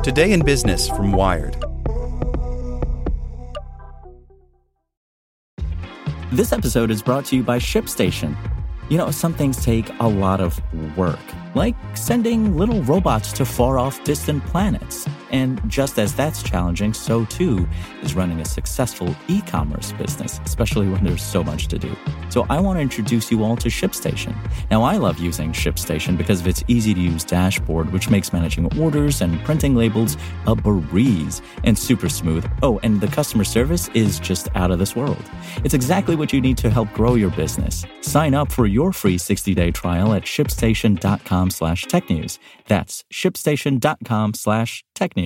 Today in Business from Wired. This episode is brought to you by ShipStation. You know, some things take a lot of work, like sending little robots to far-off distant planets. And just as that's challenging, so too is running a successful e-commerce business, especially when there's so much to do. So I want to introduce you all to ShipStation. Now, I love using ShipStation because of its easy-to-use dashboard, which makes managing orders and printing labels a breeze and super smooth. Oh, and the customer service is just out of this world. It's exactly what you need to help grow your business. Sign up for your free 60-day trial at shipstation.com/technews. That's shipstation.com/technews.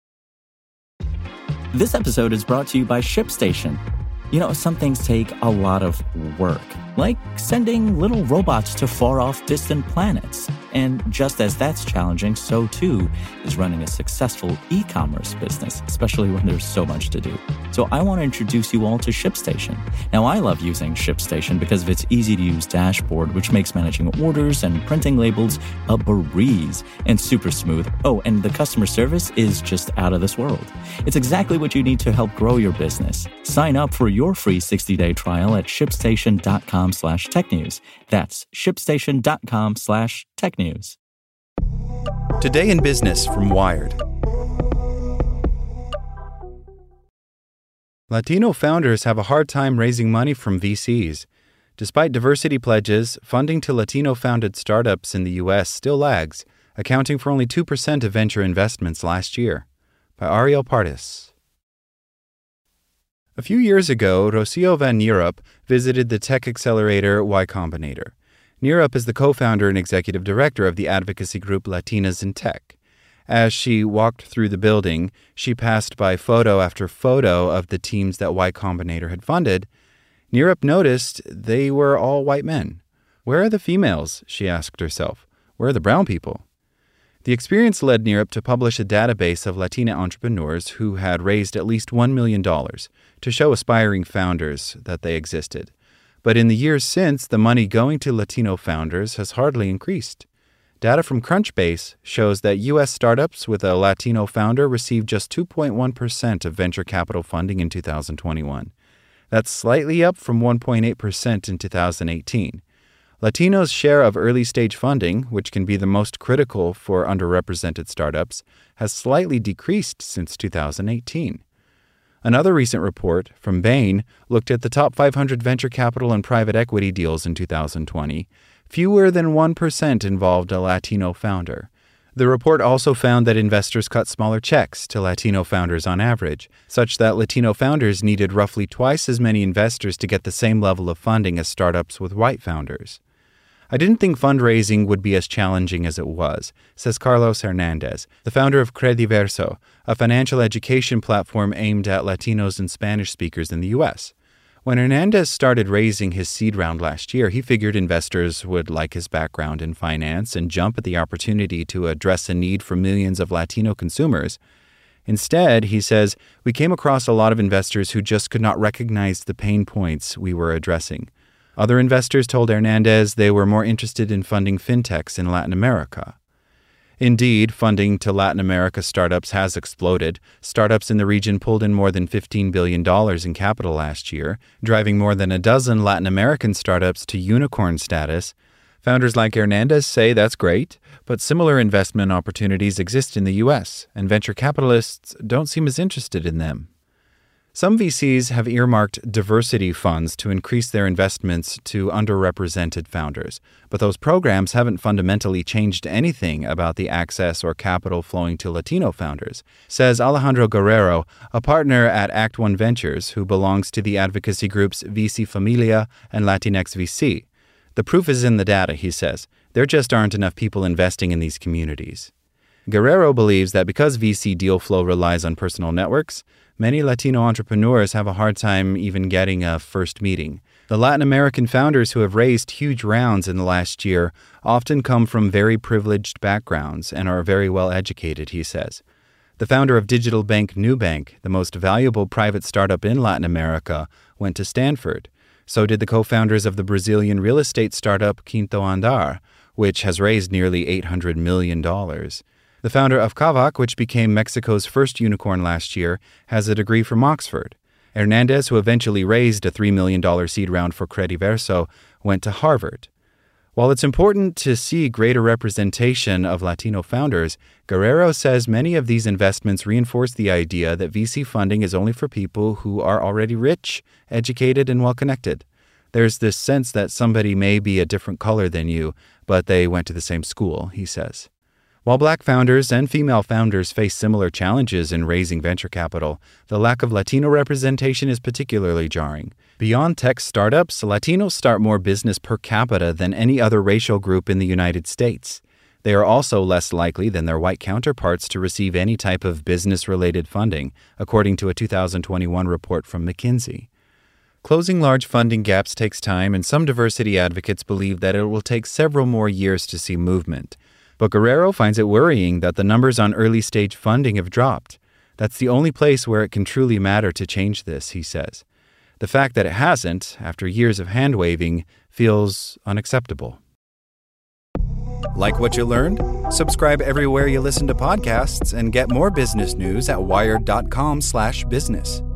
This episode is brought to you by ShipStation. You know, some things take a lot of work, like sending little robots to far-off distant planets. And just as that's challenging, so too is running a successful e-commerce business, especially when there's so much to do. So I want to introduce you all to ShipStation. Now, I love using ShipStation because of its easy-to-use dashboard, which makes managing orders and printing labels a breeze and super smooth. Oh, and the customer service is just out of this world. It's exactly what you need to help grow your business. Sign up for your free 60-day trial at shipstation.com/technews. That's shipstation.com/technews. Today in Business from Wired. Latino founders have a hard time raising money from VCs. Despite diversity pledges, funding to Latino-founded startups in the U.S. still lags, accounting for only 2% of venture investments last year. By Ariel Partis. A few years ago, Rocio Van Nierup visited the tech accelerator Y Combinator. Nierup is the co-founder and executive director of the advocacy group Latinas in Tech. As she walked through the building, she passed by photo after photo of the teams that Y Combinator had funded. Nierup noticed they were all white men. Where are the females? She asked herself. Where are the brown people? The experience led Nierup to publish a database of Latina entrepreneurs who had raised at least $1 million to show aspiring founders that they existed. But in the years since, the money going to Latino founders has hardly increased. Data from Crunchbase shows that U.S. startups with a Latino founder received just 2.1% of venture capital funding in 2021. That's slightly up from 1.8% in 2018. Latinos' share of early-stage funding, which can be the most critical for underrepresented startups, has slightly decreased since 2018. Another recent report from Bain looked at the top 500 venture capital and private equity deals in 2020. Fewer than 1% involved a Latino founder. The report also found that investors cut smaller checks to Latino founders on average, such that Latino founders needed roughly twice as many investors to get the same level of funding as startups with white founders. I didn't think fundraising would be as challenging as it was, says Carlos Hernandez, the founder of Crediverso, a financial education platform aimed at Latinos and Spanish speakers in the U.S. When Hernandez started raising his seed round last year, he figured investors would like his background in finance and jump at the opportunity to address a need for millions of Latino consumers. Instead, he says, we came across a lot of investors who just could not recognize the pain points we were addressing. Other investors told Hernandez they were more interested in funding fintechs in Latin America. Indeed, funding to Latin America startups has exploded. Startups in the region pulled in more than $15 billion in capital last year, driving more than a dozen Latin American startups to unicorn status. Founders like Hernandez say that's great, but similar investment opportunities exist in the U.S., and venture capitalists don't seem as interested in them. Some VCs have earmarked diversity funds to increase their investments to underrepresented founders, but those programs haven't fundamentally changed anything about the access or capital flowing to Latino founders, says Alejandro Guerrero, a partner at Act One Ventures who belongs to the advocacy groups VC Familia and Latinx VC. The proof is in the data, he says. There just aren't enough people investing in these communities. Guerrero believes that because VC deal flow relies on personal networks, many Latino entrepreneurs have a hard time even getting a first meeting. The Latin American founders who have raised huge rounds in the last year often come from very privileged backgrounds and are very well educated, he says. The founder of digital bank Nubank, the most valuable private startup in Latin America, went to Stanford. So did the co-founders of the Brazilian real estate startup Quinto Andar, which has raised nearly $800 million. The founder of Kavak, which became Mexico's first unicorn last year, has a degree from Oxford. Hernandez, who eventually raised a $3 million seed round for Crediverso, went to Harvard. While it's important to see greater representation of Latino founders, Guerrero says many of these investments reinforce the idea that VC funding is only for people who are already rich, educated, and well-connected. There's this sense that somebody may be a different color than you, but they went to the same school, he says. While Black founders and female founders face similar challenges in raising venture capital, the lack of Latino representation is particularly jarring. Beyond tech startups, Latinos start more business per capita than any other racial group in the United States. They are also less likely than their white counterparts to receive any type of business-related funding, according to a 2021 report from McKinsey. Closing large funding gaps takes time, and some diversity advocates believe that it will take several more years to see movement. But Guerrero finds it worrying that the numbers on early-stage funding have dropped. That's the only place where it can truly matter to change this, he says. The fact that it hasn't, after years of hand-waving, feels unacceptable. Like what you learned? Subscribe everywhere you listen to podcasts and get more business news at wired.com/business.